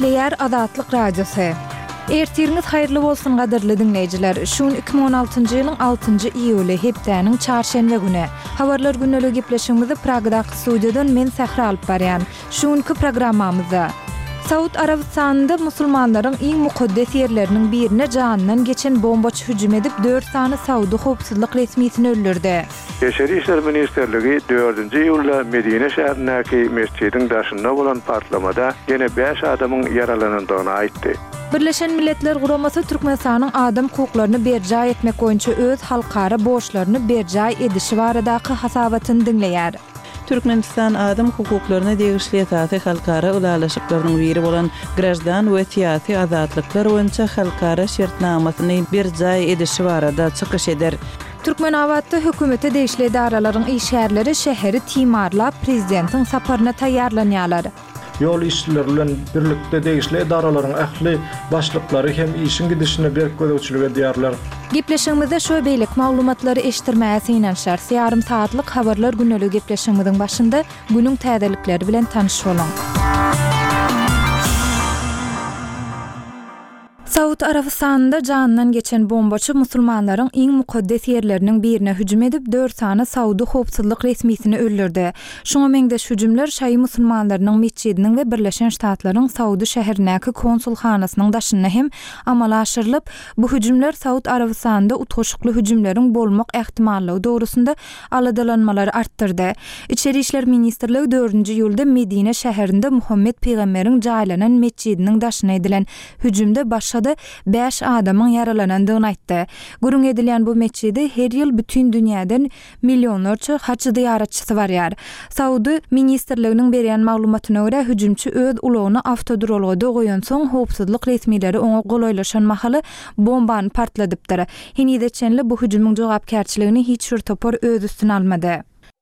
Nükleer Azatlyk Radiosu. Ertiriniz hayırlı bolsun gaderli dinleyijiler. Şun 2016-njy ýylyň 6-njy iýuly hepdeniň çarşenbe güni. Habarlar günlegi gepleşigimizi Pragdaky studiýadan men Sahra alyp barýan. Şuňky programmamyzda Saud Arabistanynda musulmanlaryň iň mukaddes ýerleriniň birine janyndan geçen bombaçy hüjüm edip 4 sany Saudy howpsuzlyk resmiýetini öldürdi. Eşeri İşler Ministerligi 4-nji ýylda Medine şäherindäki mescidiň daşynda bolan partlamada gene 5 adamyň yaralanandygyny aýtdy. Birleşen Milletler Guramasy Türkmenistanyň adam hukuklaryny berja etmek boýunça öz halkara borçlaryny berja edişi baradaky hasabatyny dinleýär. Türkmenistan adam hukuklaryna degişli ýataty halkara ulalaşyklarynyň biri bolan grajdan we siýasy azatlyklar boýunça halkara şertnamasyny berja edişi barada çykyş eder. Türkmenawatda hökümete degişli edaralaryň işgärleri şäheri timarlap prezidentiň saparyna taýýarlanýarlar. Yol işçiler bilen birlikde degişli edaraların ähli başlyklary hem işin gidişine berk gözegçilik edýärler. Gepleşigimizde şu beýlik maglumatlary eşitdirmäsi inanşar. Yarım saatlyk habarlar günlegi gepleşigimiziň başynda günüň täzelikleri bilen tanyş bolan. Saud Arabistanynda janyndan geçen bombaçy musulmanlaryň iň mukaddes ýerleriniň birine hüjüm edip 4 sany Saudy howpsuzlyk resmiýetini öldürdi. Şoňa meňdeş hüjümler şaý musulmanlarynyň mescidiniň we Birleşen Ştatlaryň Saudy şäherindäki konsulhanasynyň daşyna hem amala aşyrylyp, bu hüjümler Saud Arabistanynda utgaşykly hüjümleriň bolmak ähtimallygy dogrusynda aladalanmalary artdyrdy. İçeri işler ministrligi 4-nji ýylda Medine şäherinde Muhammed Peýgamberiň jaýlanan mescidiniň daşyna edilen hüjümde başga 5 adamyň yaralanandygyny aýtdy. Gurun edilen bu mescidi her ýyl bütün dünýäden millionlarça haç ziyaretçisi barýar. Saudy ministrliginiň berýän maglumatyna görä hüjümçi öz ulagyny awtodrolga goýan soň howpsuzlyk resmiýetleri oňa golaylaşan mahaly bombany partladypdyr. Henide çenli bu hüjümüň jogapkärçiligini hiç bir topar öz üstüne almady.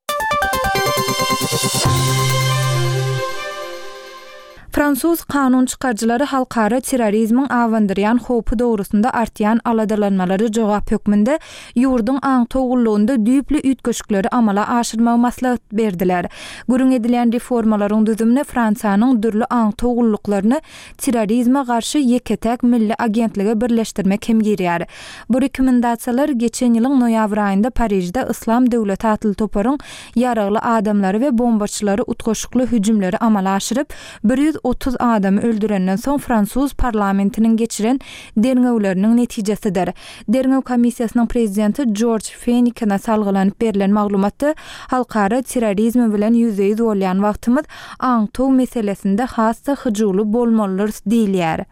Fransuz kanun çıkarjylary halkara terrorizmiň awandyrýan howpy dogrusynda artýan aladalanmalary jogap hökmünde ýurduň aň togulluğunda düýpli ütgeşikleri amala aşyrmagy maslahat berdiler. Gurun edilen reformalaryň düzümine Fransanyň dürli aň togulluklaryny terrorizme garşy ýeketek milli agentligi birleşdirmek hem girýär. Bu rekomendasiýalar geçen ýylyň noýabr aýynda Parijde Islam döwleti atly toparyň ýaragly adamlary we bombaçylary utgaşykly hüjümleri amala aşyryp 130 adamy öldürenden soň Fransuz parlamentiniň geçiren derňewleriniň netijesidir. Derňew komissiýasynyň prezidenti George Fenike'ne salgylanyp berilen maglumatda halkara terrorizm bilen ýüze-ýüz bolýan wagtymyz aňtow meselesinde hassa hyjyly bolmalylar diýilýär.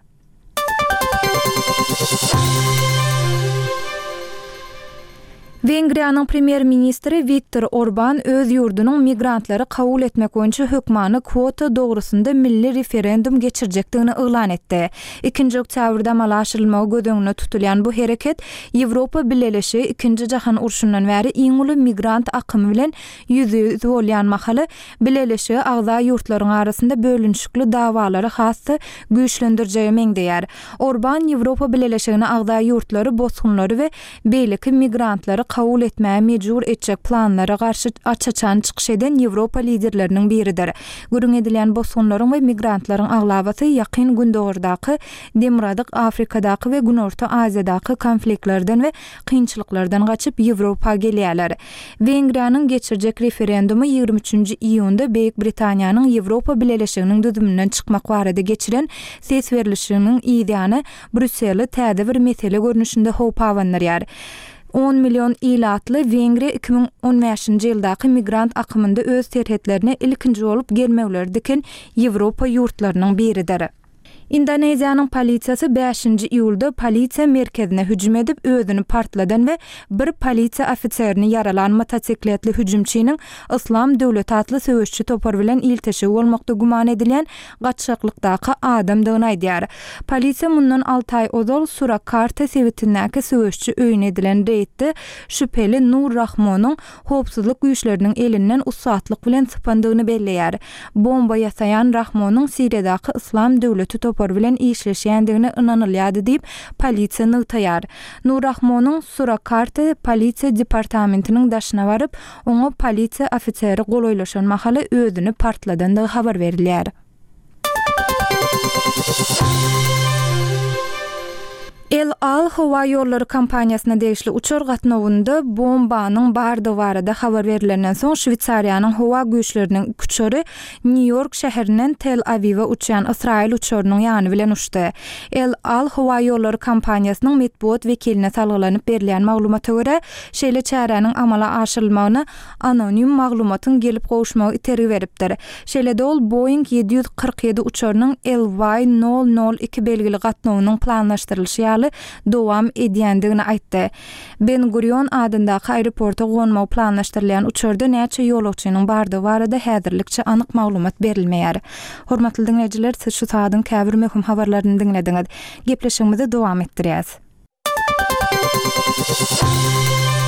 Wengriýanyň premier ministri Viktor Orban öz ýurdunyň migrantlary kabul etmek boýunça hökmany kwota dogrusynda milli referendum geçirjekdigini ýylan etdi. 2-nji oktýabrda amala aşyrylmagy gödöňüne tutulýan bu hereket Ýewropa Birleşigi 2-nji jahan urşundan bäri iň uly migrant akymy bilen ýüze-ýüz bolýan mahaly Birleşigi agza ýurtlaryň arasynda bölünşikli dawalary hasy güýçlendirjegi meňdeýär. Orban Ýewropa Birleşigine agza ýurtlary bosgunlary we beýleki migrantlary kabul etmäge mejbur etjek planlara garşy açaçan çykyş eden Ýewropa liderleriniň biridir. Gurun edilen bosgunlaryň we migrantlaryň aglabasy ýakyn gündogurdaky, demiradyk Afrikadaky we Günorta Aziýadaky konfliktlerden we kynçylyklardan gaçyp Ýewropa gelýärler. Wengriýanyň geçirjek referendumy 23-nji iýunda Beýik Britaniýanyň Ýewropa Birleşiginiň düzümünden çykmak barada geçiren ses berilişiniň ideýany Brüsseli täze bir mesele görnüşinde howp awandyrýar. 10 milyon ilatly Wengriýa 2015-nji ýyldaky migrant akymynda öz terhetlerine ilkinji bolup gelmegler diken Ýewropa ýurtlarynyň biridir. Indoneziýanyň polisiýasy 5-nji iýulda polisiýa merkezine hüjüm edip özüni partladan we bir polisiýa ofitserini yaralan motosikletli hüjümçiniň Islam döwleti atly söwüşçi topar bilen ilteşi bolmakda guman edilen gaçşaklykdaky adamdygyny aýdýar. Polisiýa mundan 6 ay ozal Surakarta sewitindäki söwüşçi öýün edilen reýtde şüpheli Nur Rahmonyň howpsuzlyk güýçleriniň elinden usatlyk bilen sypandygyny belleýär. Bomba ýasayan Rahmonyň Siriýadaky Islam döwleti topar bilen işleşýändigine ynanylýady diýip polisiýa nygtaýar. Nur Rahmonyň Surakarta polisiýa departamentiniň daşyna baryp, oňa polisiýa ofiseri golaýlaşan mahaly özüni partladandygy habar berilýär. El Al Hava Yolları kampaniýasyna degişli uçar gatnawynda bombanyň bardy barada habar berilenden soň Şwitsariýanyň howa güýçleriniň uçary New York şäherinden Tel Aviw'a uçýan Israil uçarynyň ýany bilen uçdy. El Al Hava Yolları kampaniýasynyň medbuat wekiline salgylanyp berilýän maglumata görä, şeýle çäräniň amala aşyrylmagyna anonim maglumatyň gelip gowuşmagy itergi beripdir. Şeýle de ol Boeing 747 uçarynyň LY002 belgili gatnawynyň planlaşdyrylýy dowam edýändigini aýtdy. Ben Gurion adyndaky aeroporta gonmagy planlaşdyrylýan uçarda näçe ýolagçynyň bardy barada häzirlikçe anyk maglumat berilmeýär. Hormatly dinleýijiler, siz şu saýdyň käbir möhüm habarlaryny dinlediňiz. Gepleşigimizi dowam etdirýäs.